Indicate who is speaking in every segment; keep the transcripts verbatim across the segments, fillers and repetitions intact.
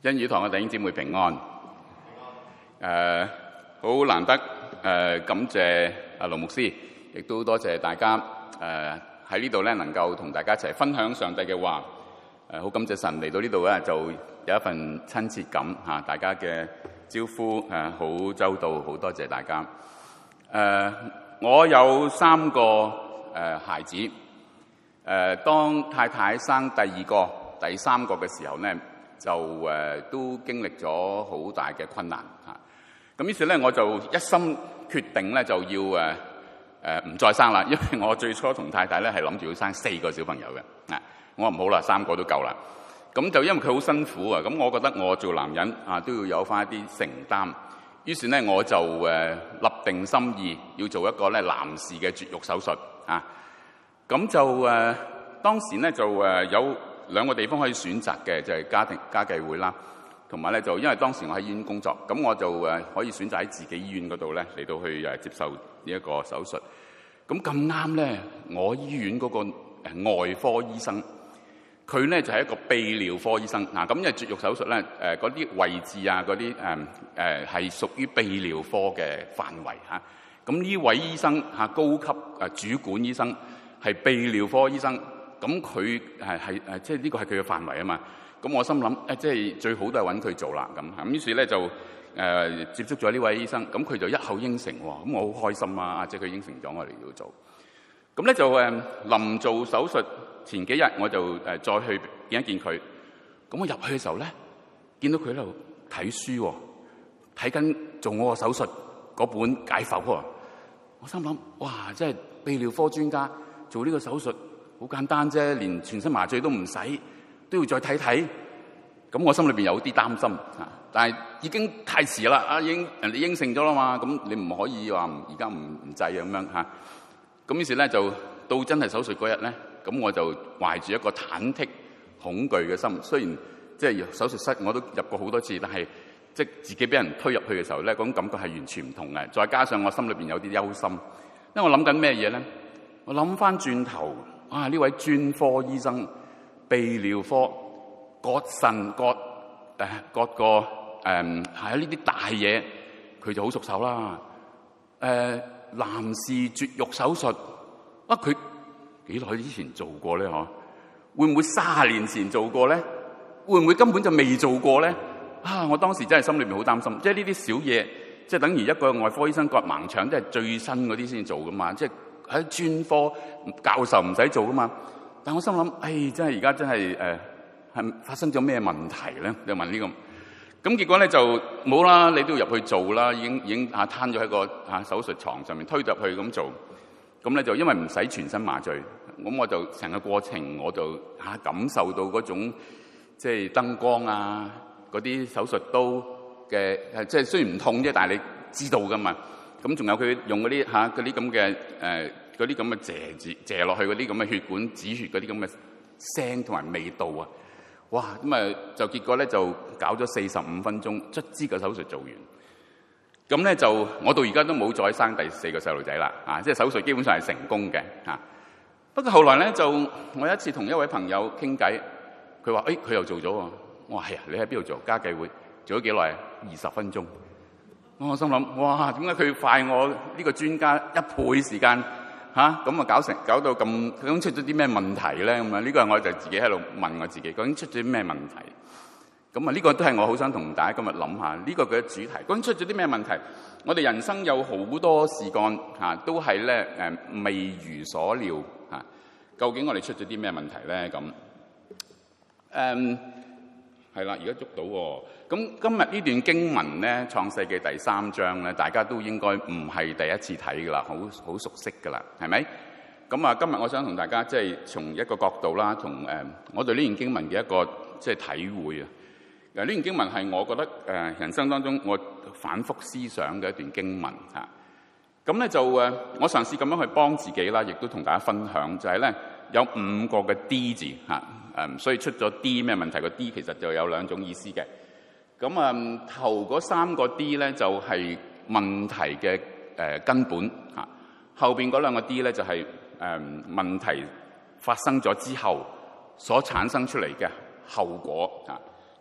Speaker 1: 恩語堂嘅弟兄姊妹平安。誒，好難得誒，感謝阿盧牧師，亦都多謝大家誒喺呢度咧，能夠同大家一齊分享上帝嘅話。誒，好感謝神嚟到呢度咧，就有一份親切感嚇，大家嘅招呼誒好周到，好多謝大家。誒，我有三個誒孩子。誒，當太太生第二個、第三個嘅時候咧，就誒、呃、都經歷咗好大嘅困難嚇，咁於是咧我就一心決定咧就要誒誒唔再生啦，因為我最初同太太咧係諗住要生四個小朋友嘅，啊，我話唔好啦，三個都夠啦。咁就因為佢好辛苦啊，咁我覺得我做男人啊都要有翻一啲承擔，於是咧我就誒、呃、立定心意要做一個咧男士嘅絕育手術啊，咁就誒、呃、當時咧就誒、呃、有兩個地方可以選擇嘅，就係、是、家庭家計會啦，同埋咧就因為當時我喺醫院工作，咁我就誒可以選擇喺自己醫院嗰度咧嚟到去誒接受呢一個手術。咁咁啱咧，我醫院嗰個誒外科醫生，佢咧就係、是、一個泌尿科醫生嗱。咁因為絕育手術咧，誒嗰啲位置啊，嗰啲誒誒係屬於泌尿科嘅範圍嚇。咁呢位醫生嚇高級誒主管醫生係泌尿科醫生。咁佢係係誒，即係呢個係佢嘅範圍啊嘛。咁我心諗誒，即係最好都係揾佢做啦。咁咁於是咧就誒、呃、接觸咗呢位醫生。咁佢就一口應承喎。咁我好開心啊！即係佢應承咗我哋要做。咁咧就誒臨做手術前幾日，我就誒再去見一見佢。咁我入去嘅時候咧，見到佢喺度睇書喎，睇緊做我個手術嗰本解剖喎。我心諗哇，即係泌尿科專家做呢個手術。好簡單啫，連全身麻醉都唔使，都要再睇睇。咁我心裏邊有啲擔心啊，但係已經太遲啦。啊，已經人哋應承咗啦嘛，咁你唔可以話而家唔唔制咁樣嚇。咁於是咧就到真係手術嗰日咧，咁我就懷住一個忐忑恐懼嘅心。雖然即係手術室我都入過好多次，但係即係自己俾人推入去嘅時候咧，嗰種感覺係完全唔同嘅。再加上我心裏邊有啲憂心，因為我諗緊咩嘢咧？我諗翻轉頭。啊！呢位專科醫生，泌尿科割腎割誒割個誒係呢啲大嘢，佢就好熟手啦。誒、呃、男士絕育手術啊，佢幾耐之前做過咧？嗬，會唔會卅年前做過咧？會唔會根本就未做過咧？啊！我當時真係心裏面好擔心，即係呢啲小嘢，即係等於一個外科醫生割盲腸，即係最新嗰啲先做噶嘛，即係。喺專科教授唔使做噶嘛，但我心諗，唉、哎，真係而家真係誒係發生咗咩問題咧？你問呢、這個，咁結果咧就冇啦，你都要入去做啦，已經已經嚇攤咗喺個嚇手術床上面推入去咁做，咁咧就因為唔使全身麻醉，咁我就成個過程我就嚇感受到嗰種即係燈光啊，嗰啲手術刀嘅誒，即係雖然唔痛啫，但係你知道噶嘛。咁仲有佢用嗰啲嚇嗰啲咁嘅誒嗰啲咁嘅射住射落去嗰啲咁嘅血管止血嗰啲咁嘅聲同埋味道啊！哇！咁啊就結果咧就搞咗四十五分鐘，卒之個手術做完。咁咧就我到而家都冇再生第四個細路仔啦啊！即係手術基本上係成功嘅嚇。不過後來咧就我有一次同一位朋友傾偈，佢話：誒佢又做咗喎。我話係啊，你喺邊度做？家計會做咗幾耐啊？二十分鐘。我心諗，哇！點解佢快我呢個專家一倍時間嚇？咁啊搞成搞到咁，究竟出咗啲咩問題咧？咁啊呢個我就自己喺度問我自己，究竟出咗啲咩問題？咁啊呢個都係我好想同大家今日諗下呢個嘅主題。究竟出咗啲咩問題？我哋人生有好多事幹嚇，都係咧誒未如所料嚇。究竟我哋出咗啲咩問題咧？咁誒係啦，而家捉到喎。咁今日呢段經文咧，《創世記》第三章咧，大家都應該唔係第一次睇噶啦，好好熟悉噶啦，係咪？咁啊，今日我想同大家即係從一個角度啦，同誒、呃、我對呢段經文嘅一個即係體會啊。嗱，呢段經文係我覺得誒、呃、人生當中我反覆思想嘅一段經文嚇。咁、啊、咧就誒、呃，我嘗試咁樣去幫自己啦，亦都同大家分享，就係、是、咧有五個嘅 D 字嚇，誒、啊，所以出咗 D 咩問題？個 D 其實就有兩種意思嘅。咁啊，頭嗰三個 D 咧就係問題嘅誒根本嚇，後邊嗰兩個 D 咧就係誒問題發生咗之後所產生出嚟嘅後果嚇。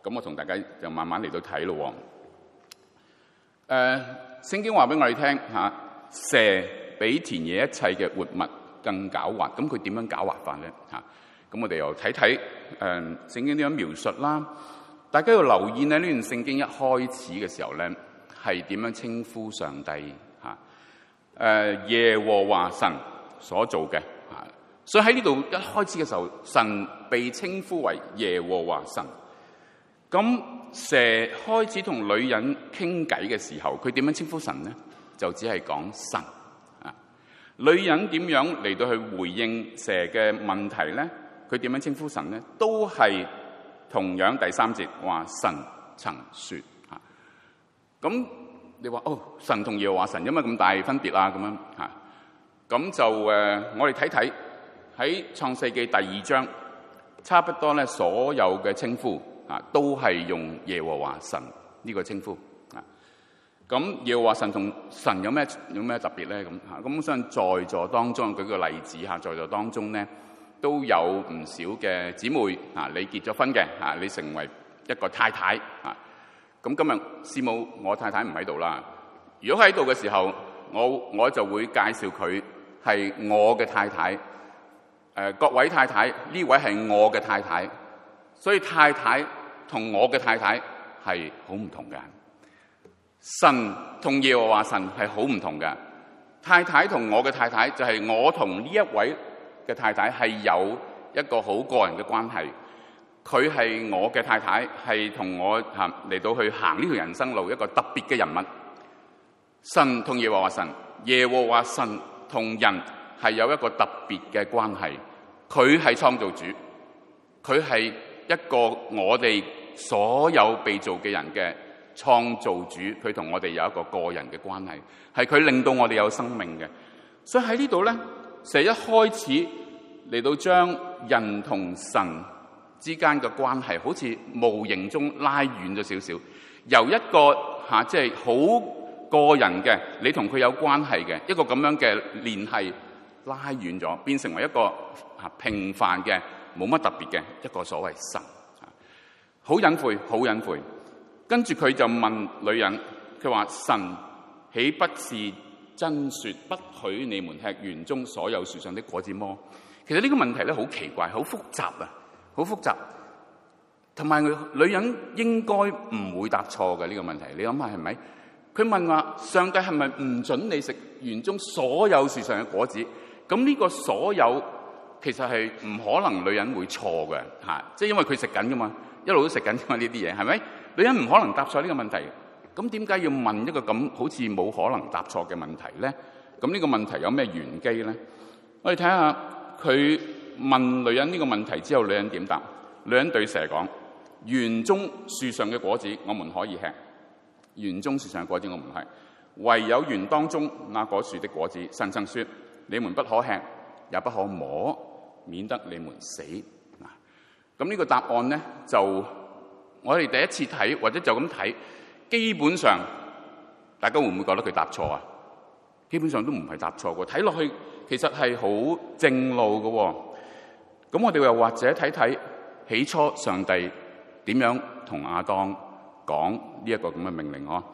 Speaker 1: 咁我同大家就慢慢嚟到睇咯。誒、呃，聖經話俾我哋聽嚇，蛇比田野一切嘅活物更狡猾。咁佢點樣狡猾法咧？嚇，咁我哋又睇睇誒聖經點樣描述啦。大家要留意咧，呢段聖經一開始嘅時候咧，係點樣稱呼上帝嚇？誒、呃，耶和華神所做嘅嚇。所以喺呢度一開始嘅時候，神被稱呼為耶和華神。咁蛇開始同女人傾偈嘅時候，佢點樣稱呼神呢？就只係講神啊。女人點樣嚟到去回應蛇嘅問題呢？佢點樣稱呼神呢？都係同樣第三節話神曾說啊。咁你話哦，神同耶和華神有乜咁大分別啊？咁樣嚇，咁就誒、呃，我哋睇睇喺創世記第二章，差不多咧所有嘅稱呼。啊，都係用耶和華神呢個稱呼啊。咁耶和華神同神有咩有咩特別咧？咁嚇，咁我相信在座當中舉個例子嚇，在座當中咧都有唔少嘅姊妹啊，你結咗婚嘅啊，你成為一個太太啊。咁今日師母我太太唔喺度啦。如果喺度嘅時候，我我就會介紹佢係我嘅太太。誒、呃，各位太太，呢位係我嘅太太。所以太太同我嘅太太係好唔同嘅，神同耶和華神係好唔同嘅。太太同我嘅太太就係我同呢一位嘅太太係有一個好個人嘅關係。佢係我嘅太太，係同我行嚟到去行呢條人生路一個特別嘅人物。神同耶和華神，耶和華神同人係有一個特別嘅關係。佢係創造主，佢係一個我哋所有被造嘅人嘅創造主，佢同我哋有一個個人嘅關係，係佢令到我哋有生命嘅。所以喺呢度咧，蛇一開始嚟到將人同神之間嘅關係，好似無形中拉遠咗少少，由一個吓即係好個人嘅，你同佢有關係嘅一個咁樣嘅聯繫拉遠咗，變成為一個吓平凡嘅。冇乜特別嘅一個所謂神，好隱晦，好隱晦。跟住佢就問女人，佢話神豈不是真說不許你們吃園中所有樹上的果子麼？其實呢個問題咧好奇怪，好複雜啊，好複雜。同埋女人應該唔會答錯嘅呢個問題，你諗下係咪？佢問話上帝係咪唔准你食園中所有樹上嘅果子？咁呢個所有其實係唔可能女人會錯嘅嚇，即係因為佢食緊噶嘛，一路都食緊噶嘛呢啲嘢，係咪？女人唔可能答錯呢個問題，咁點解要問一個咁好似冇可能答錯嘅問題咧？咁呢個問題有咩玄機咧？我哋睇下佢問女人呢個問題之後，女人點答？女人對蛇講：園中樹上嘅果子，我們可以吃；園中樹上嘅果子，我們係唯有園當中那果樹的果子，神曾說：你們不可吃，也不可摸，免得你們死。嗱，咁呢個答案咧，就我哋第一次睇或者就咁睇，基本上大家會唔會覺得佢答錯啊？基本上都唔係答錯嘅，睇落去其實係好正路嘅。咁我哋又或者睇睇起初上帝點樣同亞當講呢一個咁嘅命令呵？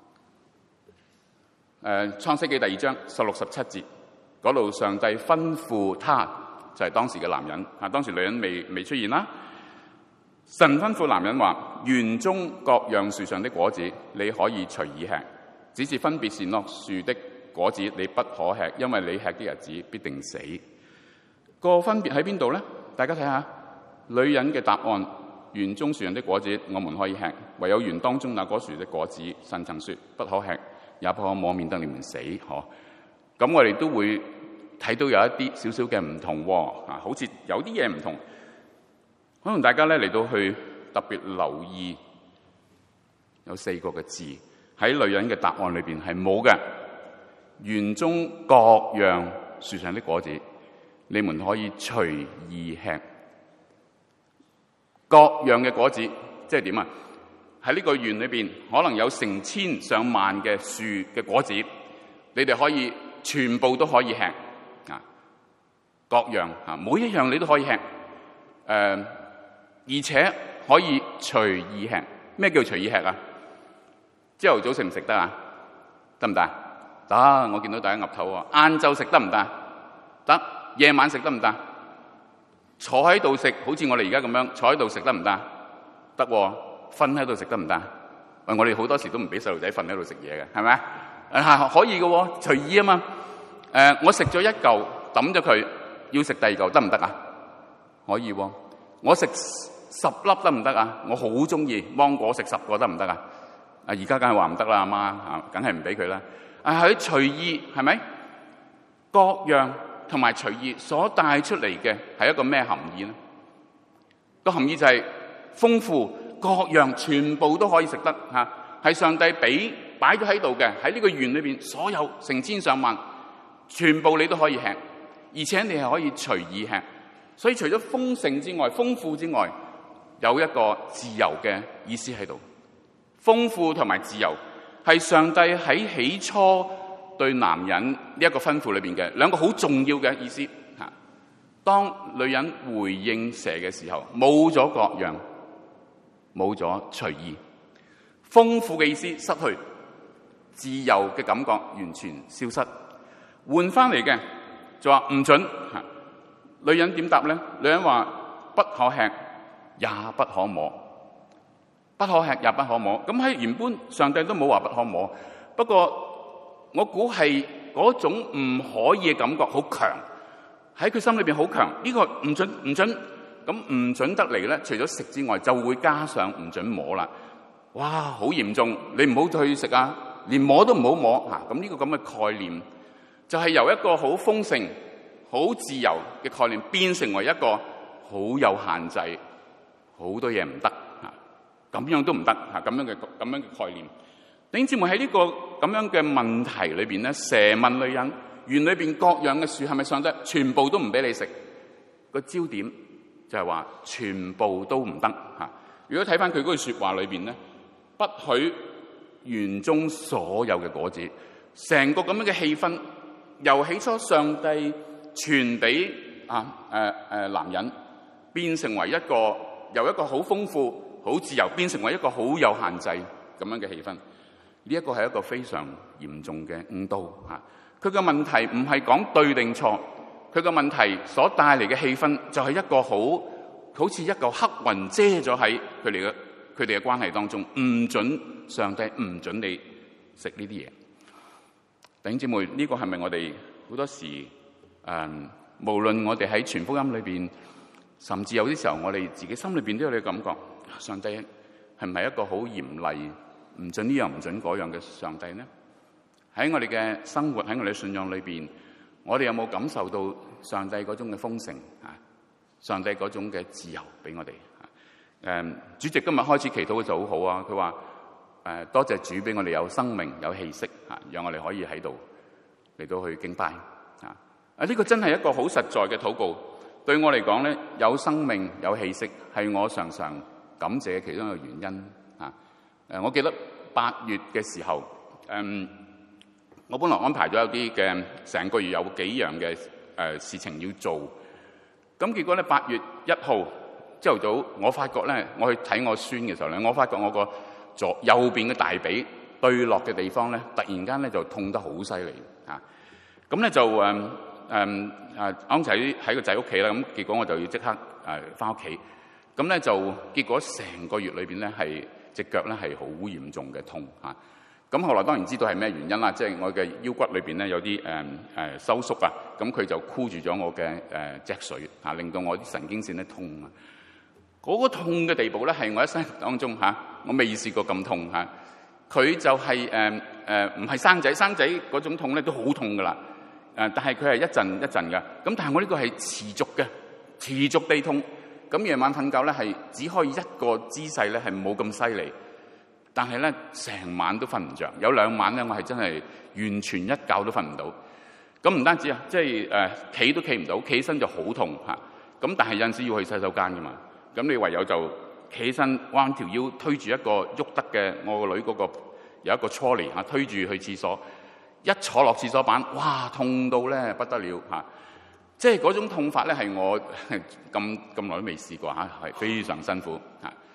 Speaker 1: 誒，創世記第二章十六十七節嗰度，上帝吩咐他，就係、是、當時嘅男人啊，當時女人未未出現啦。神吩咐男人話：園中各樣樹上的果子你可以隨意吃，只是分別善惡樹的果子你不可吃，因為你吃的日子必定死。個分別喺邊度咧？大家睇下，女人嘅答案：園中樹上的果子我們可以吃，唯有園當中那棵樹的果子，神曾說不可吃，也不可摸，免得你們死。嗬，咁我哋都會睇到有一啲少少嘅唔同喎，啊，好似有啲嘢唔同。可能大家咧嚟到去特別留意，有四個嘅字喺女人嘅答案裏邊係冇嘅。園中各樣樹上的果子，你們可以隨意吃。各樣嘅果子，即係點啊？喺呢個園裏邊，可能有成千上萬嘅樹嘅果子，你哋可以全部都可以吃啊！各樣啊，每一樣你都可以吃。誒、呃，而且可以隨意吃。咩叫隨意吃啊？朝頭早食唔食得啊？得唔得？得，我見到大家岌頭喎。晏晝食得唔得？得。夜晚食得唔得？坐喺度食，好似我哋而家咁樣坐喺度食得唔得？得。瞓喺度食得唔得？喂，我哋好多時都唔俾細路仔瞓喺度食嘢嘅，係咪啊？可以嘅，隨意啊嘛。誒、呃，我食咗一嚿抌咗佢，要食第二嚿得唔得啊？可以喎。我食十粒得唔得啊？我好中意芒果，食十個得唔得啊？啊，而家梗係話唔得啦，阿媽啊，梗係唔俾佢啦。啊，喺隨意係咪？各樣同埋隨意所帶出嚟嘅係一個咩含義呢？個含義就係豐富，各樣全部都可以食得嚇，係上帝俾擺咗喺度嘅，喺呢個園裏邊所有成千上萬，全部你都可以吃，而且你係可以隨意吃。所以除咗豐盛之外、豐富之外，有一個自由嘅意思喺度。豐富同埋自由係上帝喺起初對男人呢一個吩咐裏邊嘅兩個好重要嘅意思嚇。當女人回應蛇嘅時候，冇咗各樣，冇咗隨意，豐富嘅意思失去，自由嘅感覺完全消失，換翻嚟嘅就話唔准嚇。女人點答咧？女人話不可吃，也不可摸。不可吃也不可摸。咁喺原本上帝都冇話不可摸，不過我估係嗰種唔可以嘅感覺好強，喺佢心裏邊好強。呢、這個唔准唔准，咁唔准得嚟咧，除咗食之外，就會加上唔准摸啦。哇，好嚴重！你唔好再去食啊，連摸都唔好摸嚇。咁呢個咁嘅概念，就係、是、由一個好豐盛、好自由嘅概念，變成為一個好有限制，好多嘢唔得嚇，咁樣都唔得嚇，咁樣嘅咁樣嘅概念。弟兄姊妹，喺呢個咁樣嘅問題裏邊咧，蛇問女人：園裏邊各樣嘅樹係咪上帝全部都唔俾你食？個焦點就係話全部都唔得嚇。如果睇翻佢嗰句説話裏邊咧，不許園中所有嘅果子，成個咁樣嘅氣氛，由起初上帝傳俾啊誒誒男人，變成為一個由一個好豐富、好自由，變成為一個好有限制咁樣嘅氣氛。呢一個係一個非常嚴重嘅誤導嚇。佢嘅問題唔係講對定錯，佢嘅問題所帶嚟嘅氣氛就係一個好好似一個黑雲遮咗喺佢哋嘅佢哋嘅關係當中，唔準上帝唔準你食呢啲嘢。弟兄姊妹，呢個係咪我哋好多時誒、嗯，無論我哋喺傳福音裏邊，甚至有啲時候我哋自己心裏邊都有呢個感覺，上帝係唔係一個好嚴厲？唔准呢樣唔准嗰樣嘅上帝呢？喺我哋嘅生活，喺我哋嘅信仰裏邊，我哋有冇感受到上帝嗰種嘅豐盛啊？上帝嗰種嘅自由俾我哋啊？誒，主席今日開始祈禱嘅就好好啊！佢話誒，多謝主俾我哋有生命有氣息啊，讓我哋可以喺度嚟到去敬拜啊！啊，呢個真係一個好實在嘅禱告。對我嚟講咧，有生命有氣息係我常常感謝其中一個原因啊！誒，我記得八月嘅時候，誒，我本來安排咗有啲嘅成個月有幾樣嘅誒事情要做，咁結果咧八月一號朝頭早，我發覺咧，我去睇我孫嘅時候咧，我發覺我個左右邊嘅大髀對落嘅地方咧，突然間咧就痛得好犀利嚇，咁咧就誒誒誒啱喺喺個仔屋企啦，咁結果我就要即刻誒翻屋企，咁咧就結果成個月裏邊咧係。隻腳咧係好嚴重嘅痛嚇，咁後來當然知道係咩原因啦，即係我嘅腰骨裏邊咧有啲誒誒收縮啊，咁佢就箍住咗我嘅誒脊髓嚇，令到我啲神經線咧痛啊！嗰個痛嘅地步咧係我一生當中嚇，我未試過咁痛嚇。佢就係誒誒唔係生仔，生仔嗰種痛咧都好痛噶啦，誒但係佢係一陣一陣嘅，咁但係我呢個係持續嘅，持續地痛。咁夜晚瞓覺咧係只可以一個姿勢咧係冇咁犀利，但係咧成晚都瞓唔着。有兩晚咧我係真係完全一覺都瞓唔到。咁唔單止啊，即係誒企都企唔到，企起身就好痛嚇。咁但係有陣時要去洗手間噶嘛，咁你唯有就企起身彎條腰推住一個喐得嘅我個女嗰個有一個 trolley 嚇，推住去廁所，一坐落廁所板，哇痛到咧不得了嚇！即係嗰種痛法咧，係我咁咁耐都未試過嚇，係非常辛苦嚇。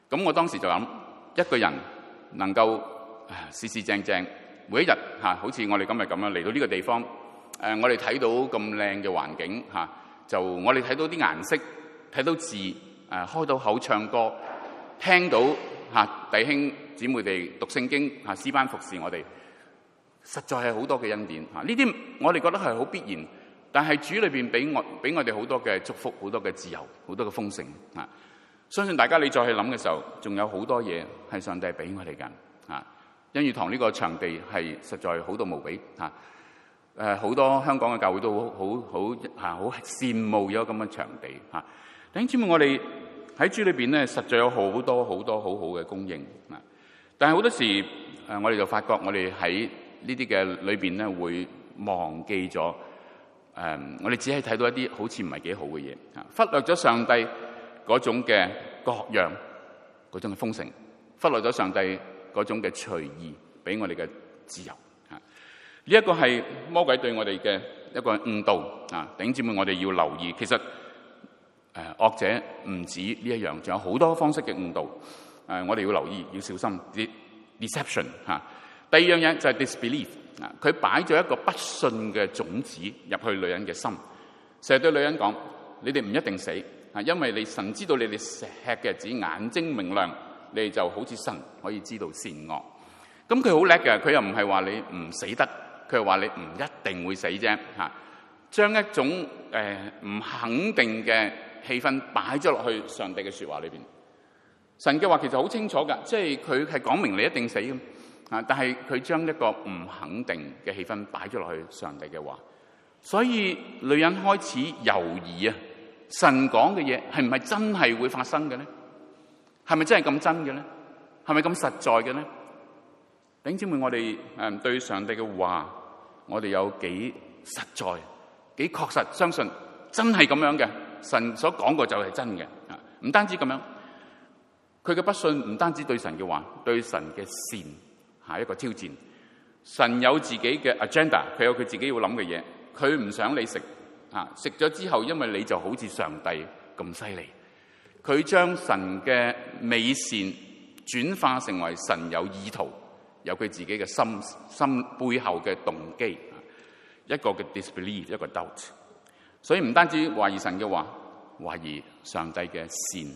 Speaker 1: 咁我當時就諗，一個人能夠四四正正每一日嚇，好似我哋今日咁樣嚟到呢個地方，誒我哋睇到咁靚嘅環境嚇，就我哋睇到啲顏色，睇到字，誒開到口唱歌，聽到嚇弟兄姊妹哋讀聖經嚇，詩班服侍我哋，實在係好多嘅恩典嚇。呢啲我哋覺得係好必然，但係主裏邊俾我俾我哋好多嘅祝福，好多嘅自由，好多嘅豐盛嚇。相信大家你再去諗嘅時候，仲有好多嘢係上帝俾我哋㗎嚇。欣裕堂呢個場地係實在好到無比嚇。誒好多香港嘅教會都好好好嚇好羨慕有咁嘅場地嚇。弟兄姊妹，我哋喺主裏邊咧，實在有好多好多好好嘅供應啊！但係好多時誒，我哋就發覺我哋喺呢啲嘅裏邊咧，會忘記咗誒、嗯，我哋只係睇到一啲好似唔係幾好嘅嘢啊，忽略咗上帝嗰種嘅各樣嗰種嘅豐盛，忽略咗上帝嗰種嘅隨意俾我哋嘅自由啊！呢、這、一個係魔鬼對我哋嘅一個誤導啊！弟兄姊妹，我哋要留意，其實。誒惡者唔止呢一樣，仲有好多方式嘅誤導。誒，我哋要留意，要小心。deception 嚇。第二樣嘢就係 disbelief 啊，佢擺咗一個不信嘅種子入去女人嘅心，成日對女人講：你哋唔一定死啊，因為你神知道你哋食嘅日子眼睛明亮，你哋就好似神可以知道善惡。咁佢好叻嘅，佢又唔係話你唔死得，佢係話你唔一定會死啫嚇。將一種誒唔、呃、肯定嘅氣氛擺咗落去上帝嘅説話裏邊，神嘅話其實好清楚㗎，即係佢係講明你一定死咁啊！但係佢將一個唔肯定嘅氣氛擺咗落去上帝嘅話，所以女人開始猶豫啊！神講嘅嘢係唔係真係會發生嘅咧？係咪真係咁真嘅咧？係咪咁實在嘅咧？弟兄姊妹，我哋誒對上帝嘅話，我哋有幾實在？幾確實相信真係咁樣嘅，神所講過就係真嘅啊！唔單止咁樣，佢嘅不信唔單止對神嘅話，對神嘅善係一個挑戰。神有自己嘅 agenda， 佢有佢自己要諗嘅嘢，佢唔想你食啊！食咗之後，因為你就好似上帝咁犀利，佢將神嘅美善轉化成為神有意圖，有佢自己嘅心心背後嘅動機。一個嘅 disbelief， 一個 doubt， 所以唔單止懷疑神嘅話，懷疑上帝嘅善。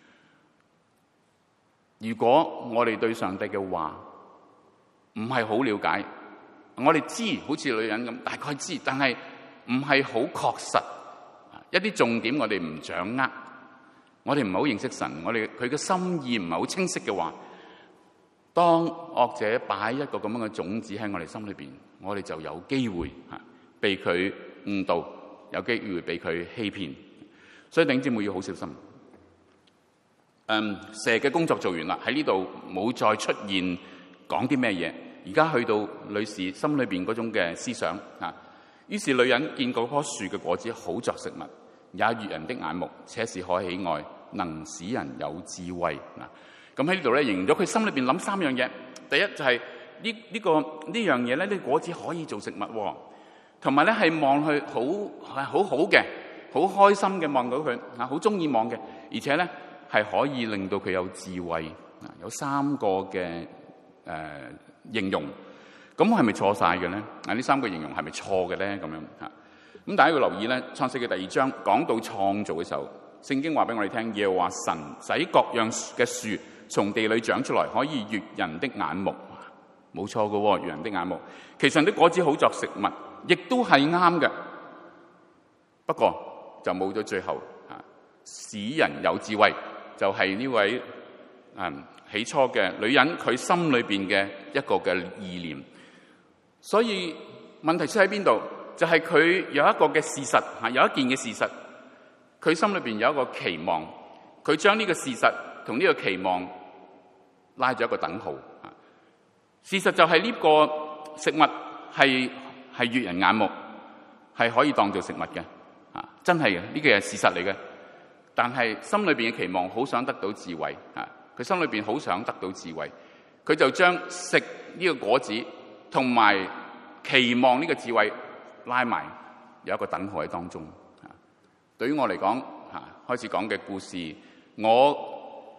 Speaker 1: 如果我哋對上帝嘅話唔係好了解，我哋知好似女人咁大概知，但係唔係好確實，一啲重點我哋唔掌握，我哋唔係好認識神，我哋佢嘅心意唔係好清晰嘅話，當惡者擺一個咁樣嘅種子喺我哋心裏邊，我哋就有機會嚇被佢誤導，有機會被佢欺騙。所以弟兄姊妹要好小心。嗯，蛇嘅工作做完啦，喺呢度冇再出現講啲咩嘢。而家去到女士心裏邊嗰種嘅思想嚇。於是女人見嗰棵樹嘅果子好作食物，也悅人的眼目，且是可喜愛，能使人有智慧嗱。咁喺呢度咧，形容咗佢心裏邊諗三樣嘢。第一就係呢呢個呢樣嘢咧，呢、呢個果子可以做食物，同埋咧係望去好係好好嘅，好開心嘅望到佢啊，好中意望嘅，而且咧係可以令到佢有智慧啊。有三個嘅誒、呃、形容，咁係咪錯晒嘅咧？啊，呢三個形容係咪錯嘅咧？咁樣嚇咁大家要留意咧，《創世記》第二章講到創造嘅時候，聖經話俾我哋聽，耶和華神使各樣嘅樹從地裏長出來，可以悅人的眼目，冇錯嘅喎，悅人的眼目。其實啲果子好作食物，亦都係啱嘅。不過就冇咗最後啊，使人有智慧，就係、是、呢位嗯起初嘅女人佢心裏邊嘅一個嘅意念。所以問題出喺邊度？就係、是、佢有一個嘅事實嚇，有一件嘅事實，佢心裏邊有一個期望，佢將呢個事實同呢個期望拉咗一個等號。事實就係呢個食物係係悅人眼目，係可以當做食物嘅，啊，真係嘅，呢個係事實嚟嘅。但係心裏邊嘅期望好想得到智慧，啊，佢心裏邊好想得到智慧，佢就將食呢個果子同埋期望呢個智慧拉埋，有一個等號喺當中。啊，對於我嚟講，啊，開始講嘅故事，我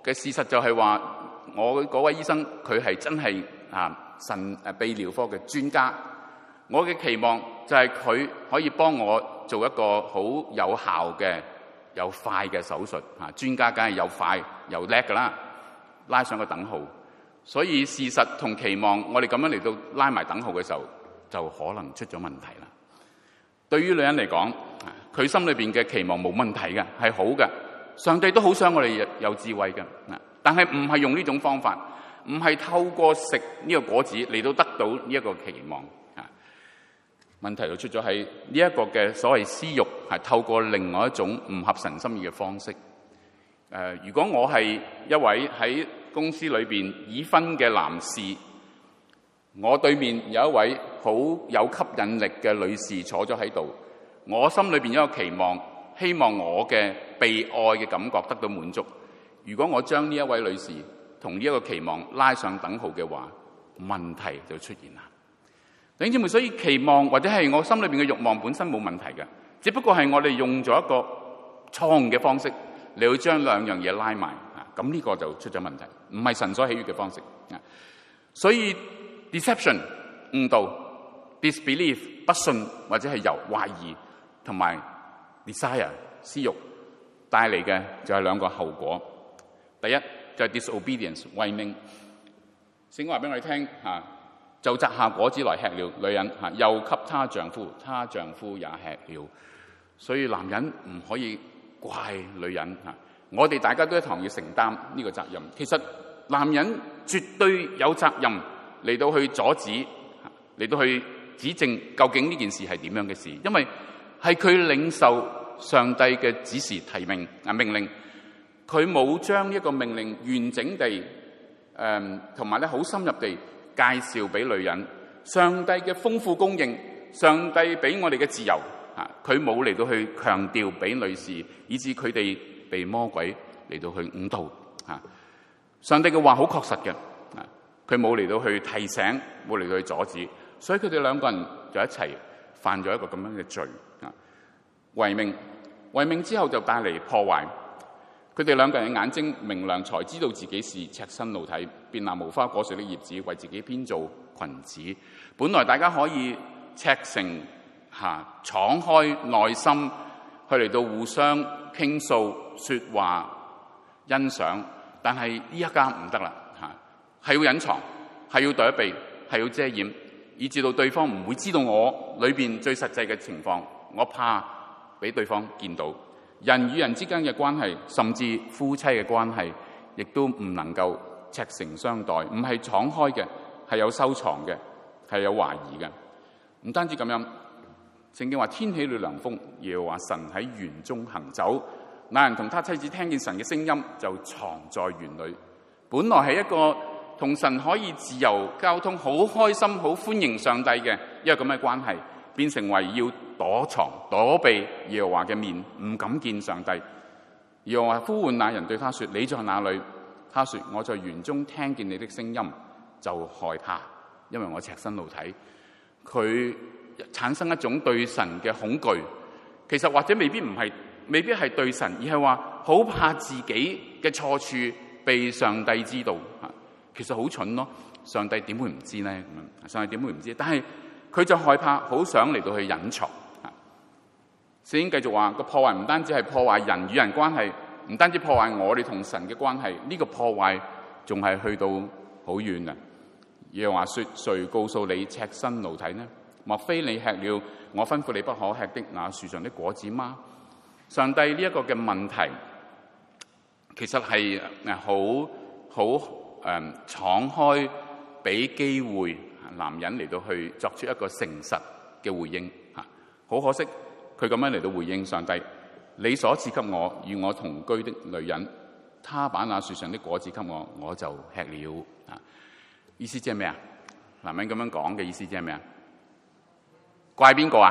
Speaker 1: 嘅事實就係話，我嗰位醫生佢係真係啊腎誒泌尿科嘅專家。我嘅期望就係佢可以幫我做一個好有效嘅、有快嘅手術。嚇，專家梗係又快又叻㗎啦，拉上個等號。所以事實同期望，我哋咁樣嚟到拉埋等號嘅時候，就可能出咗問題啦。對於女人嚟講，佢心裏邊嘅期望冇問題嘅，係好嘅。上帝都好想我哋有智慧嘅，但係唔係用呢種方法，唔係透過食呢個果子嚟到得到呢一個期望。問題就出咗喺呢一個嘅所謂私欲，係透過另外一種唔合神心意嘅方式。誒、呃，如果我係一位喺公司裏邊已婚嘅男士，我對面有一位好有吸引力嘅女士坐咗喺度，我心裏邊有一個期望，希望我嘅被愛嘅感覺得到滿足。如果我將呢一位女士同呢一個期望拉上等號嘅話，問題就出現啦。弟兄姊妹，所以期望或者係我心裏邊嘅慾望本身冇問題嘅，只不過係我哋用咗一個錯誤嘅方式嚟去將兩樣嘢拉埋啊，咁呢個就出咗問題，唔係神所喜悅嘅方式啊。所以 deception 誤導、disbelief 不信或者係由懷疑同埋 desire 私慾帶嚟嘅就係兩個後果。第一就係 disobedience 違命，聖經話俾我哋聽嚇。就摘下果子來吃了，女人嚇又給她丈夫，她丈夫也吃了。所以男人唔可以怪女人嚇，我哋大家都一同要承擔呢個責任。其實男人絕對有責任嚟到去阻止，嚟到去指正究竟呢件事係點樣嘅事，因為係佢領受上帝嘅指示提命啊命令，佢冇將一個命令完整地誒同埋咧好深入地介紹俾女人，上帝嘅豐富供應，上帝俾我哋嘅自由，啊，佢冇嚟到去強調俾女士，以致佢哋被魔鬼嚟到去誤導，啊，上帝嘅話好確實嘅，啊，佢冇嚟到去提醒，冇嚟到去阻止，所以佢哋兩個人就一齊犯咗一個咁樣嘅罪，啊，違命，違命之後就帶嚟破壞。佢哋兩個人嘅眼睛明亮，才知道自己是赤身露體，便拿無花果樹的葉子為自己編造裙子。本來大家可以赤誠嚇敞開內心去嚟到互相傾訴説話欣賞，但係呢一家唔得啦嚇，係要隱藏，係要躲避，係要遮掩，以至到對方唔會知道我裏邊最實際嘅情況，我怕俾對方見到。人與人之間嘅關係，甚至夫妻嘅關係，亦都唔能夠赤誠相待，唔係敞開嘅，係有收藏嘅，係有懷疑嘅。唔單止咁樣，聖經話天起了涼風，耶和華神喺園中行走，那人同他妻子聽見神嘅聲音，就藏在園裏。本來係一個同神可以自由交通、好開心、好歡迎上帝嘅一個咁嘅關係，變成為要躲藏、躲避耶和華嘅面，唔敢見上帝。耶和華呼喚那人，對他說：你在哪裏？他說：我在園中聽見你的聲音，就害怕，因為我赤身露體。佢產生一種對神嘅恐懼，其實或者未必唔係，未必係對神，而係話好怕自己嘅錯處被上帝知道。其實好蠢咯，上帝點會唔知呢？咁樣，上帝點會唔知？但係佢就害怕，好想嚟到去隱藏。聖經繼續話，個破壞唔單止係破壞人與人關係，唔單止破壞我哋同神嘅關係，呢、這個破壞仲係去到好遠嘅。耶和華說：誰告訴你赤身露體呢？莫非你吃了我吩咐你不可吃的那樹上的果子嗎？上帝呢一個嘅問題，其實係誒好好誒敞開，俾機會男人嚟到去作出一個誠實嘅回應嚇。好可惜，佢咁樣嚟到回應上帝：你所賜給我與我同居的女人，她把那樹上的果子給我，我就吃了。啊，意思即係咩啊？男人咁樣講嘅意思即係咩啊？怪邊個啊？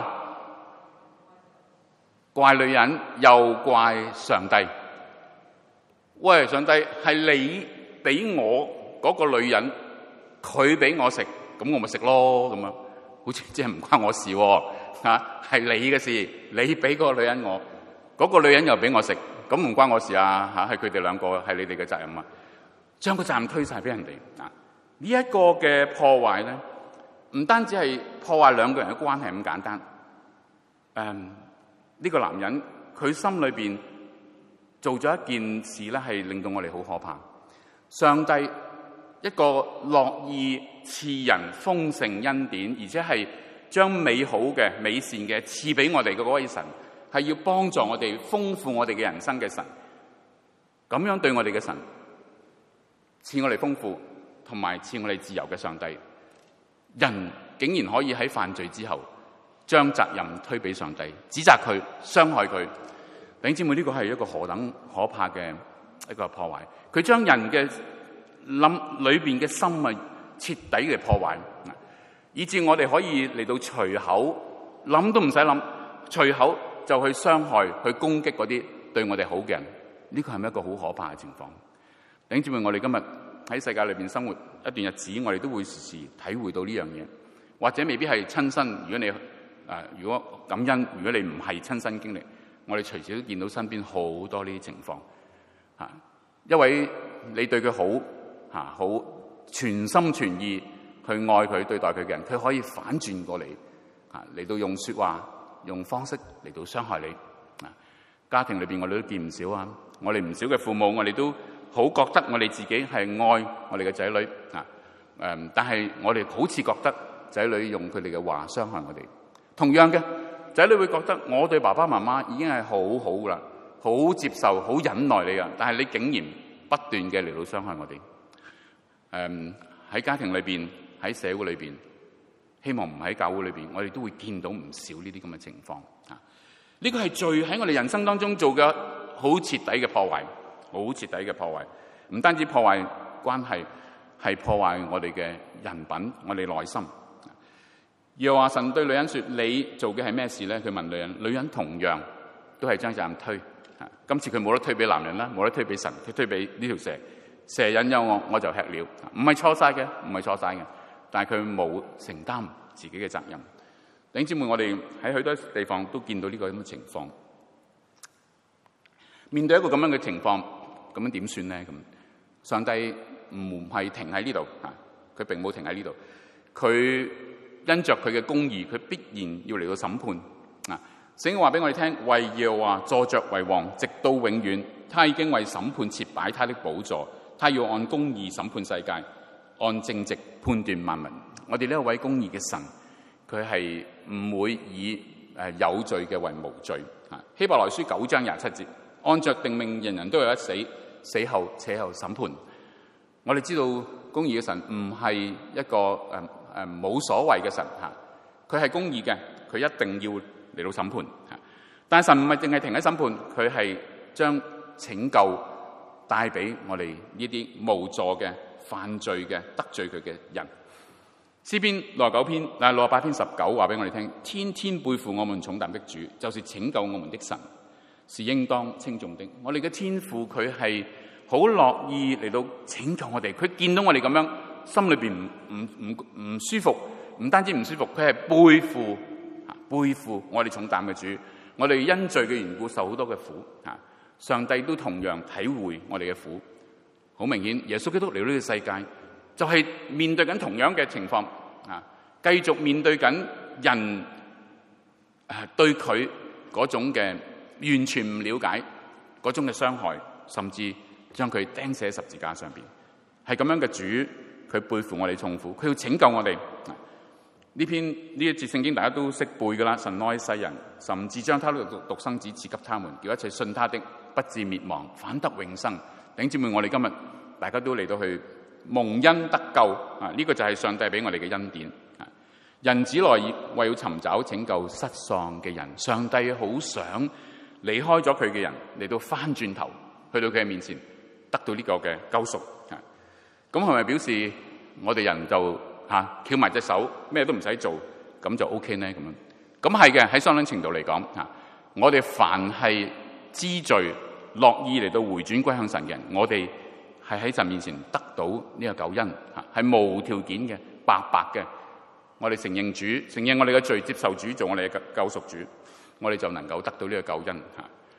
Speaker 1: 怪女人又怪上帝。喂，上帝，係你俾我嗰個女人，佢俾我食，咁我咪食咯，咁樣好似即係唔關我事喎，嚇，係你嘅事，你俾嗰個女人我，嗰個女人又俾我食，咁咁唔關我事啊嚇，係佢哋兩個，係你哋嘅責任啊，將個責任推晒俾人哋啊！呢一個嘅破壞咧，唔單止係破壞兩個人嘅關係咁簡單。誒，呢個男人佢心裏邊做咗一件事咧，係令到我哋好可怕。上帝一個樂意賜人豐盛恩典，而且係將美好嘅美善嘅賜俾我哋嘅嗰位神，係要幫助我哋豐富我哋嘅人生嘅神。咁樣對我哋嘅神，賜我哋豐富同埋賜我哋自由嘅上帝，人竟然可以喺犯罪之後將責任推俾上帝，指責佢，傷害佢。弟兄姊妹，呢個係一個何等可怕嘅一個破壞。佢將人嘅諗裏邊嘅心啊徹底嘅破壞，以致我哋可以嚟到隨口諗都唔使諗，隨口就去傷害、去攻擊嗰啲對我哋好嘅人。呢個係咪一個好可怕嘅情況？弟兄姊妹，我哋今日喺世界裏邊生活一段日子，我哋都會時時體會到呢樣嘢，或者未必係親身。如果你誒、呃，如果感恩，如果你唔係親身經歷，我哋隨時都見到身邊好多呢啲情況。嚇，一位你對佢好嚇，好全心全意去愛佢、對待佢嘅人，佢可以反轉過嚟嚇，嚟到用説話、用方式嚟到傷害你。啊，家庭裏邊我哋都見唔少啊，我哋唔少嘅父母，我哋都好覺得我哋自己係愛我哋嘅仔女啊。誒，但係我哋好似覺得仔女用佢哋嘅話傷害我哋。同樣嘅，仔女會覺得我對爸爸媽媽已經係好好噶啦，好接受、好忍耐你噶，但係你竟然不斷嘅嚟到傷害我哋。誒，喺家庭裏邊，喺社會裏邊，希望唔喺教會裏邊，我哋都會見到唔少呢啲咁嘅情況啊！呢個係罪喺我哋人生當中做嘅好徹底嘅破壞，好徹底嘅破壞。唔單止破壞關係，係破壞我哋嘅人品，我哋內心。又話神對女人說：你做嘅係咩事咧？佢問女人，女人同樣都係將責任推。啊，今次佢冇得推俾男人啦，冇得推俾神，佢推俾呢條蛇。蛇引誘我，我就吃了。唔係錯晒嘅，唔係錯晒嘅，但係佢冇承擔自己嘅責任。弟兄姊妹，我哋喺許多地方都見到呢個咁嘅情況。面對一個咁樣嘅情況，咁樣點算咧？咁上帝唔係停喺呢度啊，佢並冇停喺呢度。佢因着佢嘅公義，佢必然要嚟到審判啊！聖經話俾我哋聽，為耶和華坐着為王，直到永遠。他已經為審判設擺他的寶座，他要按公義審判世界，按正直判斷萬民。我哋呢一位公義嘅神，佢係唔會以誒有罪嘅為無罪啊！希伯來書九章廿七節，按着定命，人人都有一死，死後且後審判。我哋知道公義嘅神唔係一個誒誒冇所謂嘅神嚇，佢係公義嘅，佢一定要嚟到審判嚇。但係神唔係淨係停喺審判，佢係將拯救帶俾我哋呢啲無助嘅犯罪嘅得罪佢嘅人。詩篇六十九篇嗱六十八篇十九話俾我哋聽，天天背負我們重擔的主，就是拯救我們的神，是應當稱頌的。我哋嘅天父佢係好樂意嚟到拯救我哋，佢見到我哋咁樣，心裏邊唔唔唔唔舒服，唔單止唔舒服，佢係背負背負我哋重擔嘅主。我哋因罪嘅緣故受好多嘅苦啊！上帝都同樣體會我哋嘅苦。好明顯，耶穌基督嚟到呢個世界，就係面對緊同樣嘅情況啊！繼續面對緊人誒對佢嗰種嘅完全唔了解嗰種嘅傷害，甚至將佢釘死喺十字架上邊。係咁樣嘅主，佢背負我哋痛苦，佢要拯救我哋。呢篇呢一節聖經大家都識背噶啦，神愛世人，甚至將他的獨生子賜給他們，叫一切信他的不致滅亡，反得永生。弟兄姊妹，我哋今日大家都嚟到去蒙恩得救啊！呢、這個就係上帝俾我哋嘅恩典啊！人子來為要尋找拯救失喪嘅人，上帝好想離開咗佢嘅人嚟到翻轉頭去到佢嘅面前，得到呢個嘅救贖啊！咁係咪表示我哋人就嚇翹埋隻手，咩都唔使做，咁就 OK 呢？咁樣咁係嘅，喺相當程度嚟講嚇，我哋凡係知罪、樂意嚟到回轉歸向神嘅人，我哋係喺神面前得到呢個救恩嚇，係無條件嘅、白白嘅。我哋承認主，承認我哋嘅罪，接受主做我哋嘅救贖主，我哋就能夠得到呢個救恩嚇。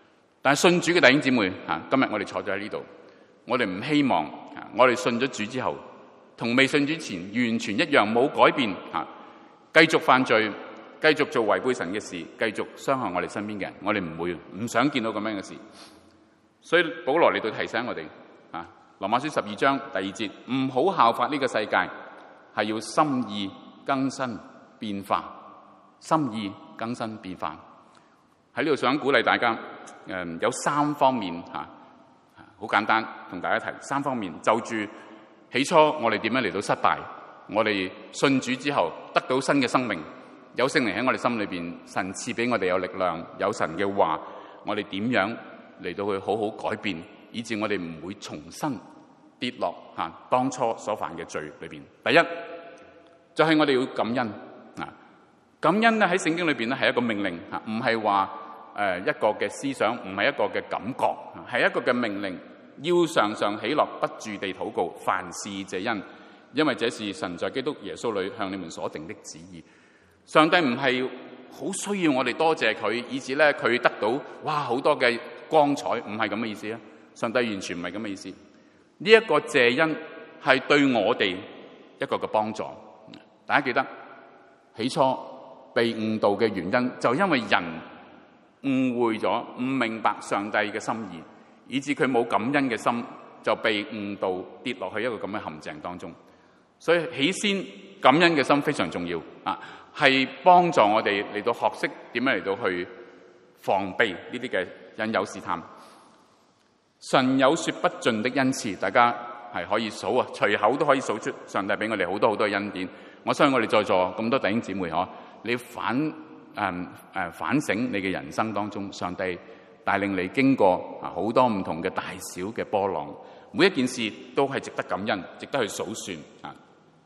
Speaker 1: 但係信主嘅弟兄姊妹嚇，今日我哋坐咗喺呢度，我哋唔希望我哋信咗主之後，同未信主前完全一樣，冇改變嚇，繼續犯罪，繼續做違背神嘅事，繼續傷害我哋身邊嘅人，我哋唔會唔想見到咁樣嘅事。所以保羅嚟到提醒我哋啊，羅馬書十二章第二節，唔好效法呢個世界，係要心意更新變化，心意更新變化。喺呢度想鼓勵大家，誒有三方面嚇，好簡單同大家提三方面。就住起初我哋點樣嚟到失敗，我哋信主之後得到新嘅生命，有聖靈喺我哋心裏邊，神賜俾我哋有力量，有神嘅話，我哋點樣嚟到去好好改變，以致我哋唔會重新跌落嚇當初所犯嘅罪裏邊。第一就係我哋要感恩啊！感恩咧喺聖經裏邊咧係一個命令嚇，唔係話誒一個嘅思想，唔係一個嘅感覺，係一個嘅命令。要常常喜樂，不住地禱告，凡事謝恩，因為這是神在基督耶穌裏向你們所定的旨意。上帝唔係好需要我哋多謝佢，以致咧佢得到哇好多嘅光彩，唔係咁嘅意思啊！上帝完全唔係咁嘅意思。呢一個謝恩係對我哋一個嘅幫助。大家記得起初被誤導嘅原因，就因為人誤會咗，唔明白上帝嘅心意，以致佢冇感恩嘅心，就被誤導跌落去一個咁嘅陷阱當中。所以起先感恩嘅心非常重要啊，係幫助我哋嚟到學識點樣嚟到去防備呢啲嘅引誘試探。神有說不盡的恩賜，大家係可以數啊，隨口都可以數出上帝俾我哋好多好多恩典。我相信我哋在座咁多弟兄姊妹嗬，你反誒誒、呃、反省你嘅人生當中，上帝帶領你經過啊好多唔同嘅大小嘅波浪，每一件事都係值得感恩，值得去數算啊。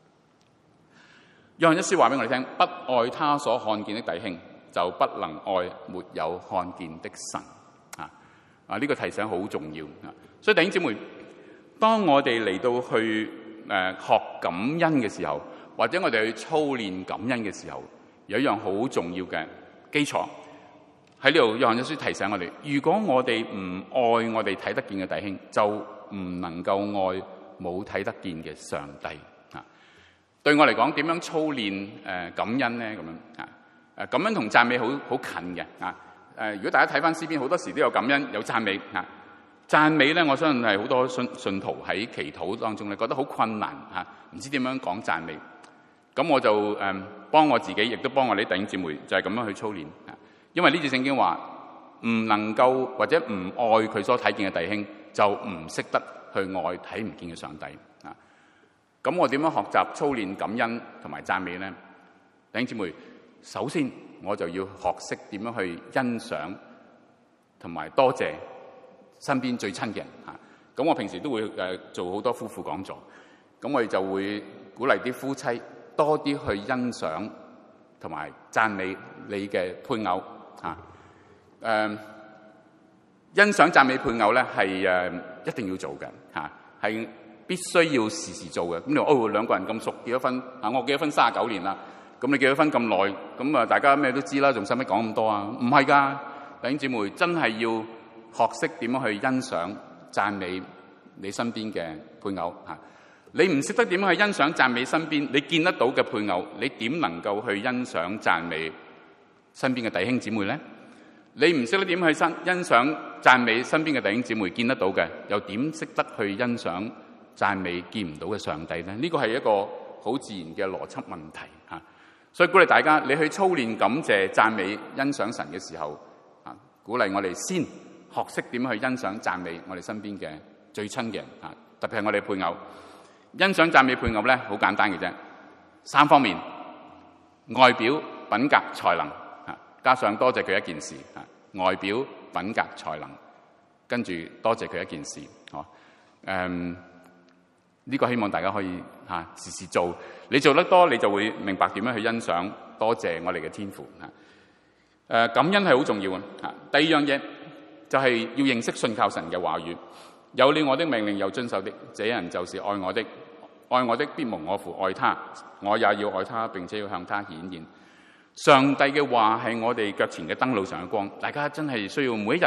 Speaker 1: 約翰一書話俾我哋聽，不愛他所看見的弟兄，就不能愛沒有看見的神啊！啊，呢個提醒好重要啊！所以弟兄姊妹，當我哋嚟到去誒、呃、學感恩嘅時候，或者我哋去操練感恩嘅時候，有一樣好重要嘅基礎喺呢度。約翰一書提醒我哋，如果我哋唔愛我哋睇得見嘅弟兄，就唔能夠愛冇睇得見嘅上帝啊！對我嚟講，點樣操練誒感恩咧？咁樣啊誒感恩同讚美好好近嘅啊誒！如果大家睇翻詩篇，好多時都有感恩有讚美啊。讚美咧，我相信係好多信信徒喺祈禱當中咧，覺得好困難嚇，唔知點樣講讚美。咁我就誒幫我自己，亦都幫我啲弟兄姊妹，就係咁樣去操練。因為呢節聖經話，唔能夠或者唔愛佢所睇見嘅弟兄，就唔識得去愛睇唔見嘅上帝啊。咁我點樣學習操練感恩同埋讚美咧？弟兄姊妹，首先我就要學識點樣去欣賞同埋多謝身邊最親嘅人嚇。咁我平時都會誒做好多夫婦講座，咁我哋就會鼓勵啲夫妻多啲去欣賞同埋讚美你嘅配偶嚇。誒欣賞讚美配偶咧係誒一定要做嘅嚇，係必須要時時做嘅。咁你話哦，兩個人咁熟結咗婚啊，我結咗婚三十九年啦，咁你結咗婚咁耐，咁啊大家咩都知啦，仲使乜講咁多啊？唔係㗎，弟兄姊妹真係要學識點樣去欣賞讚美你身邊嘅配偶嚇。你唔識得點樣去欣賞讚美身邊你見得到嘅配偶，你點能夠去欣賞讚美身邊嘅弟兄姊妹咧？你唔識得點去欣欣賞讚美身邊嘅弟兄姊妹見得到嘅，又點識得去欣賞讚美見唔到嘅上帝咧？呢個係一個好自然嘅邏輯問題嚇。所以鼓勵大家，你去操練感謝、讚美、欣賞神嘅時候，啊，鼓勵我哋先學識點去欣賞、讚美我哋身邊嘅最親嘅人，啊，特別係我哋配偶。欣賞、讚美配偶咧，好簡單嘅啫，三方面：外表、品格、才能，啊，加上多謝佢一件事，啊，外表、品格、才能，跟住多謝佢一件事，哦，誒。呢個希望大家可以嚇、啊、時時做，你做得多，你就會明白點樣去欣賞、多謝我哋嘅天父嚇。誒、啊、感恩係好重要嘅嚇、啊。第二樣嘢就係要認識信靠神嘅話語，有了我的命令又遵守的，這人就是愛我的。愛我的必蒙我父愛他，我也要愛他，並且要向他顯現。上帝嘅話係我哋腳前嘅燈路上嘅光，大家真係需要每一日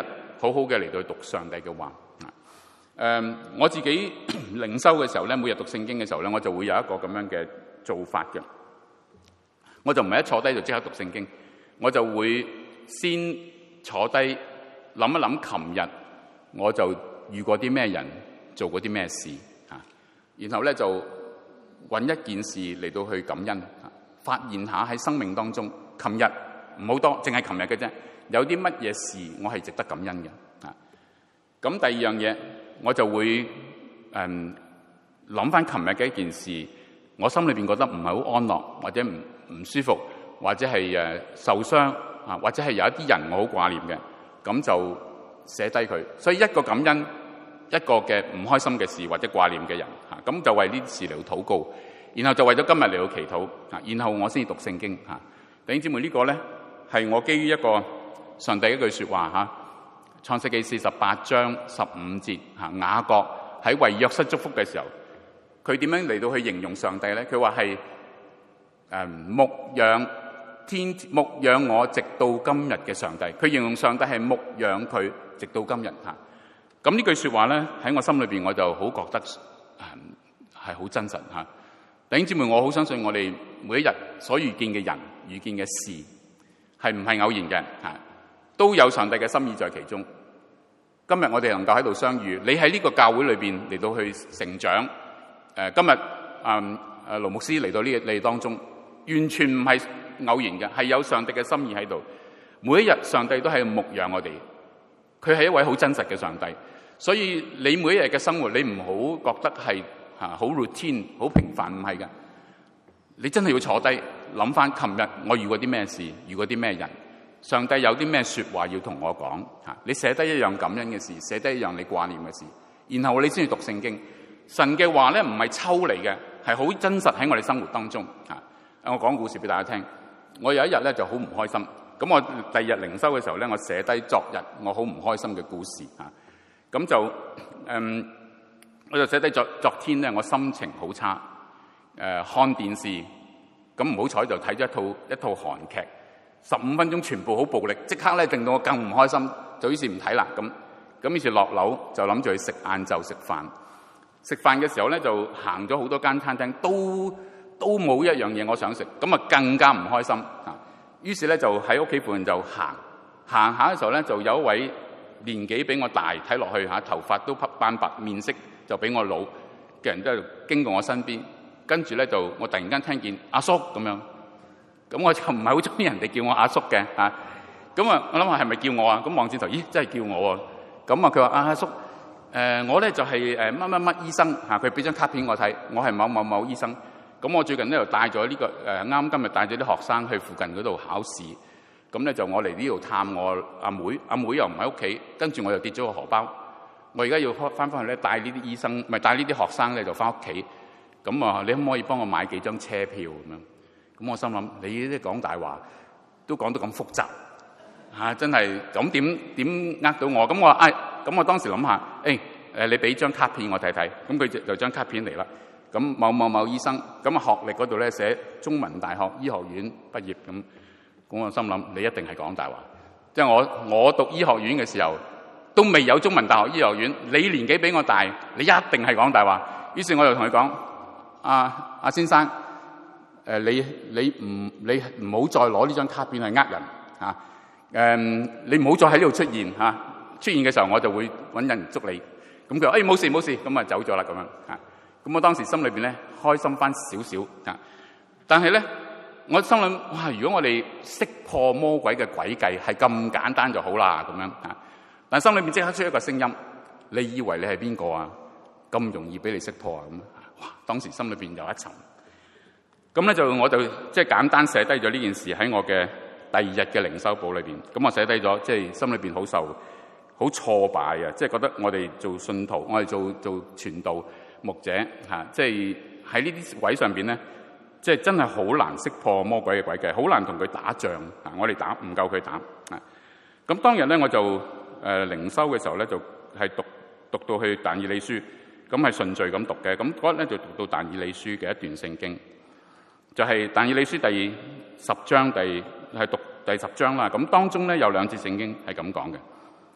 Speaker 1: 好好嘅嚟到去讀上帝嘅話。誒、呃，我自己靈修嘅時候咧，每日讀聖經嘅時候咧，我就會有一個咁樣嘅做法嘅。我就唔係一坐低就即刻讀聖經，我就會先坐低諗一諗，琴日我就遇過啲咩人，做過啲咩事嚇，然後咧就揾一件事嚟到去感恩，發現下喺生命當中，琴日唔好多，淨係琴日嘅啫，有啲乜嘢事我係值得感恩嘅嚇。咁第二樣嘢，我就會誒諗翻琴日嘅一件事，我心裏邊覺得唔係好安樂，或者唔唔舒服，或者係誒受傷啊，或者係有一啲人我好掛念嘅，咁就寫低佢。所以一個感恩，一個嘅唔開心嘅事或者掛念嘅人嚇，咁就為呢啲事嚟到禱告，然後就為咗今日嚟到祈禱啊，然後我先至讀聖經嚇。弟兄姊妹，呢個咧係我基於一個上帝一句説話嚇，創世記四十八章十五節嚇，雅各喺為約瑟祝福嘅時候，佢點樣嚟到去形容上帝咧？佢話係誒牧養天牧養我直到今日嘅上帝，佢形容上帝係牧養佢直到今日嚇。咁呢句説話咧喺我心裏邊我就好覺得誒係好真實嚇。弟兄姊妹，我好相信我哋每一日所遇見嘅人、遇見嘅事係唔係偶然嘅嚇，都有上帝嘅心意在其中。今日我哋能夠喺度相遇，你喺呢個教會裏邊嚟到去成長。誒今日誒誒盧牧師嚟到呢個你當中，完全唔係偶然嘅，係有上帝嘅心意喺度。每一日上帝都係牧養我哋，佢係一位好真實嘅上帝。所以你每一日嘅生活，你唔好覺得係嚇好 routine、好平凡，唔係嘅。你真係要坐低諗翻，琴日我遇過啲咩事，遇過啲咩人，上帝有啲咩説話要同我講嚇。你寫低一樣感恩嘅事，寫低一樣你掛念嘅事，然後你先至讀聖經。神嘅話咧唔係抽嚟嘅，係好真實喺我哋生活當中嚇。我講故事俾大家聽。我有一日咧就好唔開心，咁我第二日靈修嘅時候咧，我寫低昨日我好唔開心嘅故事嚇。咁就誒、嗯，我就寫低昨昨天咧，我心情好差。誒、呃、看電視，咁唔好彩就睇咗一套一套韓劇，十五分鐘全部好暴力，即刻咧令到我更唔開心，就於是唔睇啦。咁咁於是落樓就諗住去食晏晝食飯。食飯嘅時候咧，就行咗好多間餐廳，都都冇一樣嘢我想食，咁啊更加唔開心啊！於是咧就喺屋企附近就行行下嘅時候咧，就有一位年紀比我大，睇落去嚇頭髮都斑白，面色就比我老嘅人，都經過我身邊，跟住咧就我突然間聽見阿叔咁樣，咁我就唔係好中意人哋叫我阿叔嘅嚇，咁啊我諗下係咪叫我啊？咁望轉頭，咦真係叫我喎！咁啊佢話阿叔。誒、呃、我咧就係誒乜乜乜醫生嚇，佢俾張卡片我睇，我係某某某醫生。咁我最近咧又帶咗呢個誒啱今日帶咗啲學生去附近嗰度考試。咁咧就我嚟呢度探我阿妹，阿妹又唔喺屋企，跟住我又跌咗個荷包。我而家要翻翻去咧帶呢啲醫生，唔係帶呢啲學生咧就翻屋企。咁啊，你可唔可以幫我買幾張車票咁樣？咁我心諗你呢啲講大話，都講到咁複雜。嚇、啊！真係咁點點呃到我？咁我話唉，咁、哎、我當時諗下，誒、哎、誒，你俾張卡片我睇睇。咁佢就就張卡片嚟啦。咁某某某醫生，咁啊學歷嗰度咧寫中文大學醫學院畢業。咁咁我心諗你一定係講大話。即係我我讀醫學院嘅時候都未有中文大學醫學院，你年紀比我大，你一定係講大話。於是我就同佢講：阿阿先生，誒你你唔你唔好再攞呢張卡片去呃人嚇。誒、嗯，你唔好再喺呢度出現嚇、啊，出現嘅時候我就會揾人捉你。咁佢話：誒冇事冇事，咁啊走咗啦咁樣嚇。咁、啊、我當時心裏邊咧開心翻少少嚇，但係咧我心諗哇，如果我哋識破魔鬼嘅詭計係咁簡單就好啦咁樣嚇。但心裏邊即刻出一個聲音：你以為你係邊個啊？咁容易俾你識破啊？咁哇！當時心裏邊有一沉。咁咧就我就即係簡單寫低咗呢件事喺我嘅第二日嘅靈修簿裏邊，咁我寫低咗，即係心裏邊好受、好挫敗啊！即係覺得我哋做信徒，我哋做做傳道牧者嚇，即係喺呢啲位上邊咧，即係真係好難識破魔鬼嘅詭計，好難同佢打仗啊！我哋打唔夠佢打啊！咁當日咧我就誒靈修嘅時候咧，就係讀讀到去但以理書，咁係順序咁讀嘅。咁嗰日咧就讀到但以理書嘅一段聖經，就係但以理書第十章第係讀第十章啦。咁當中咧有兩節聖經係咁講嘅。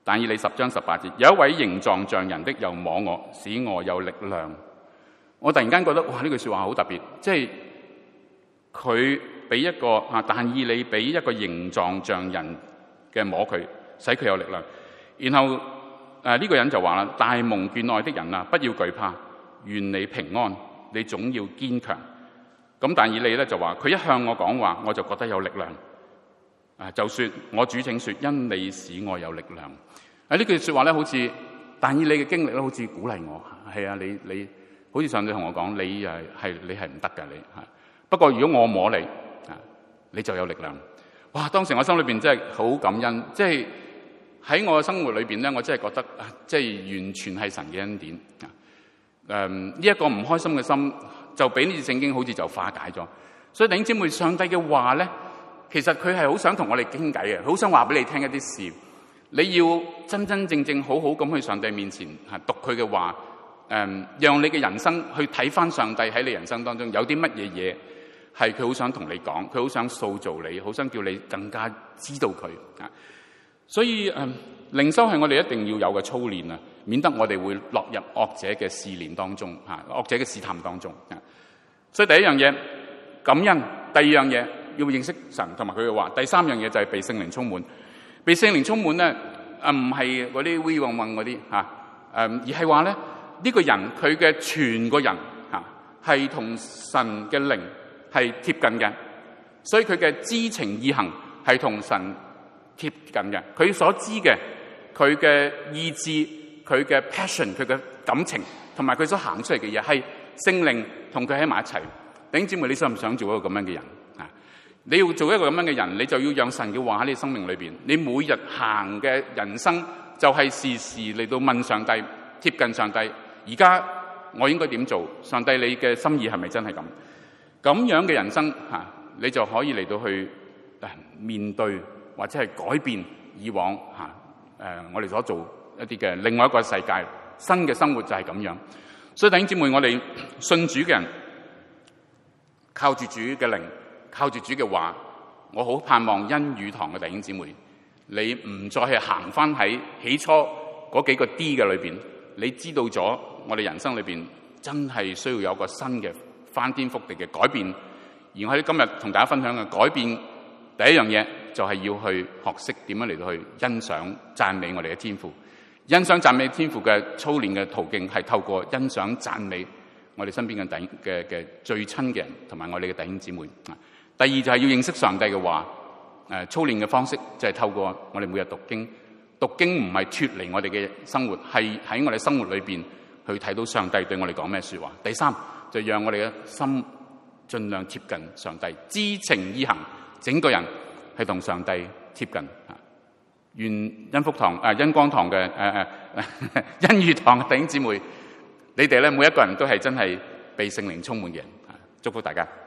Speaker 1: 但以理十章十八節，有一位形狀像人的又摸我，使我有力量。我突然間覺得哇，呢句說話好特別，即係佢俾一個啊，但以理俾一個形狀像人嘅摸佢，使佢有力量。然後誒呢、啊這個人就話啦：大蒙眷愛的人啊，不要懼怕，願你平安，你總要堅強。咁但以理咧就話：佢一向我講話，我就覺得有力量。啊，就說我主請說，因你使我有力量。啊，呢句說話咧，好似但以理嘅經歷咧，好似鼓勵我。係啊，你你好似上帝同我講，你誒係你係唔得㗎，你嚇。不過如果我摸你啊，你就有力量。哇！當時我心裏邊真係好感恩，即係喺我嘅生活裏邊咧，我真係覺得啊，即係完全係神嘅恩典啊。誒，呢一個唔開心嘅心，就俾呢次聖經好似就化解咗。所以弟兄姊妹，上帝嘅話咧，其實佢係好想同我哋傾偈嘅，好想話俾你聽一啲事。你要真真正正好好咁去上帝面前嚇讀佢嘅話，誒，讓你嘅人生去睇翻上帝喺你人生當中有啲乜嘢嘢係佢好想同你講，佢好想塑造你，好想叫你更加知道佢啊。所以誒，靈修係我哋一定要有嘅操練啊，免得我哋會落入惡者嘅試煉當中嚇，惡者嘅試探當中啊。所以第一樣嘢感恩，第二樣嘢要認識神同埋佢嘅話，第三樣嘢就係被聖靈充滿。被聖靈充滿咧，啊唔係嗰啲 we 混混嗰啲嚇，誒而係話咧呢個人佢嘅全個人嚇係同神嘅靈係貼近嘅，所以佢嘅知情意行係同神貼近嘅。佢所知嘅，佢嘅意志、佢嘅 passion、佢嘅感情，同埋佢所行出嚟嘅嘢，係聖靈同佢喺埋一齊。弟兄姊妹，你想唔想做一個咁樣嘅人？你要做一個咁樣嘅人，你就要讓神嘅話喺你生命裏邊。你每日行嘅人生就係時時嚟到問上帝，貼近上帝。而家我應該點做？上帝，你嘅心意係咪真係咁？咁樣嘅人生吓，你就可以嚟到去誒面對或者係改變以往吓誒我哋所做一啲嘅另外一個世界，新嘅生活就係咁樣。所以弟兄姊妹，我哋信主嘅人靠住主嘅靈。靠住主嘅話，我好盼望恩語堂嘅弟兄姊妹，你唔再係行翻喺起初嗰幾個 D 嘅裏邊，你知道咗我哋人生裏邊真係需要有個新嘅翻天覆地嘅改變。而我喺今日同大家分享嘅改變，第一樣嘢就係要去學識點樣嚟到去欣賞讚美我哋嘅天父。欣賞讚美天父嘅操練嘅途徑係透過欣賞讚美我哋身邊嘅弟嘅嘅最親嘅人同埋我哋嘅弟兄姊妹。第二就係要認識上帝嘅話，誒操練嘅方式就係透過我哋每日讀經，讀經唔係脫離我哋嘅生活，係喺我哋生活裏邊去睇到上帝對我哋講咩說話。第三就讓我哋嘅心盡量貼近上帝，知情意行，整個人係同上帝貼近。願恩福堂誒恩光堂嘅誒誒恩語堂嘅弟兄姊妹，你哋咧每一個人都係真係被聖靈充滿嘅人。祝福大家。